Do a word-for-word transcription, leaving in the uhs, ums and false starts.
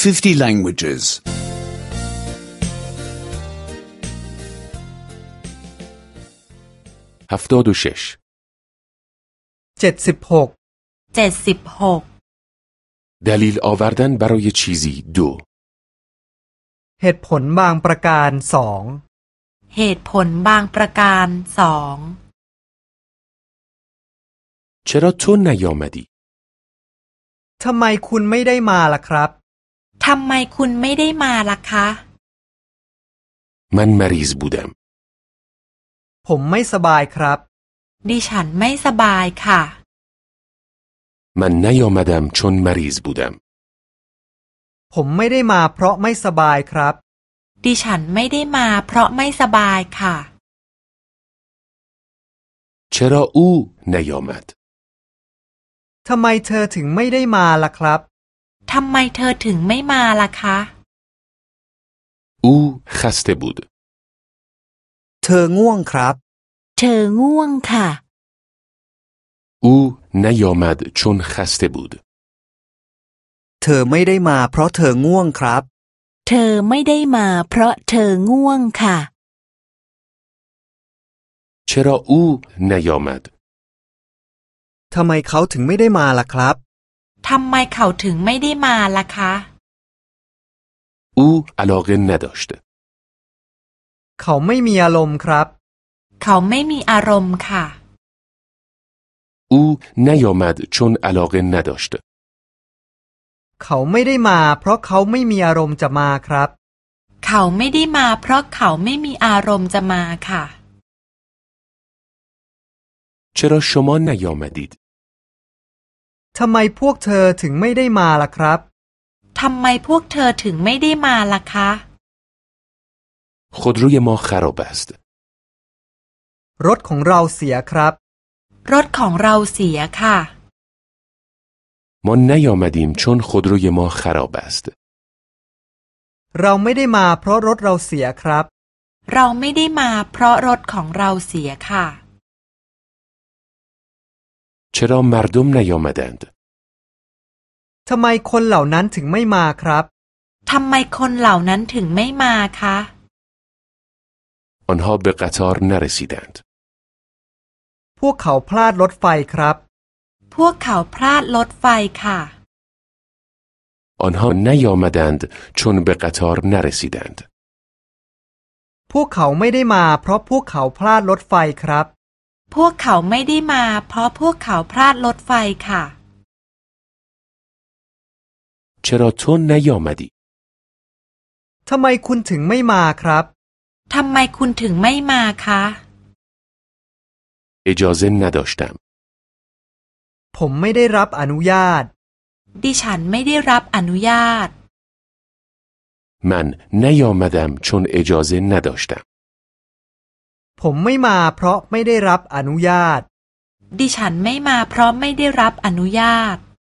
fifty languages. ฮาฟตอดูเชชเจ็ดสิบหกเจ็ดสิบหก دلیل آوردن برای چیزی دو เหตุผลบางประการสองเหตุผลบางประการสอง چرا تو نیامدی ทำไมคุณไม่ได้มาล่ะครับทำไมคุณไม่ได้มาล่ะคะ من مریض بودم ผมไม่สบายครับดิฉันไม่สบายค่ะ من نیامدم چون مریض بودم ผมไม่ได้มาเพราะไม่สบายครับดิฉันไม่ได้มาเพราะไม่สบายค่ะ چرا او نیامد ทำไมเธอถึงไม่ได้มาล่ะครับทำไมเธอถึงไม่มาล่ะคะ او خسته بود เธอง่วงครับเธอง่วงค่ะ او نیامد چون خسته بود เธอไม่ได้มาเพราะเธอง่วงครับเธอไม่ได้มาเพราะเธอง่วงค่ะ چرا او نیامد ทำไมเขาถึงไม่ได้มาล่ะครับทำไมเขาถึงไม่ได้มาล่ะคะ او علاقه نداشت เขาไม่มีอารมณ์ครับเขาไม่มีอารมณ์ค่ะ او نیامد چون علاقه نداشت เขาไม่ได้มาเพราะเขาไม่มีอารมณ์จะมาครับเขาไม่ได้มาเพราะเขาไม่มีอารมณ์จะมาค่ะ چرا شما نیامدید ทำไมพวกเธอถึงไม่ได้มาล่ะครับทำไมพวกเธอถึงไม่ได้มาล่ะคะ خودروی ما خراب است รถของเราเสียครับรถของเราเสียค่ะ ما نیامدیم چون خودروی ما خراب است เราไม่ได้มาเพราะรถเราเสียครับเราไม่ได้มาเพราะรถของเราเสียค่ะ چرا مردم نیامدند ทำไมคนเหล่านั้นถึงไม่มาครับทำไมคนเหล่านั้นถึงไม่มาคะ آنها به قطار نرسیدند พวกเขาพลาดรถไฟครับพวกเขาพลาดรถไฟค่ะ آنها نیامدند چون به قطار نرسیدند พวกเขาไม่ได้มาเพราะพวกเขาพลาดรถไฟครับพวกเขาไม่ได้มาเพราะพวกเขาพลาดรถไฟค่ะ چرا تو نیامدی ทำไมคุณถึงไม่มาครับทำไมคุณถึงไม่มาคะ اجازه نداشتم ผมไม่ได้รับอนุญาตดิฉันไม่ได้รับอนุญาต من نیامدم چون اجازه نداشتم ผมไม่มาเพราะไม่ได้รับอนุญาตดิฉันไม่มาเพราะไม่ได้รับอนุญาต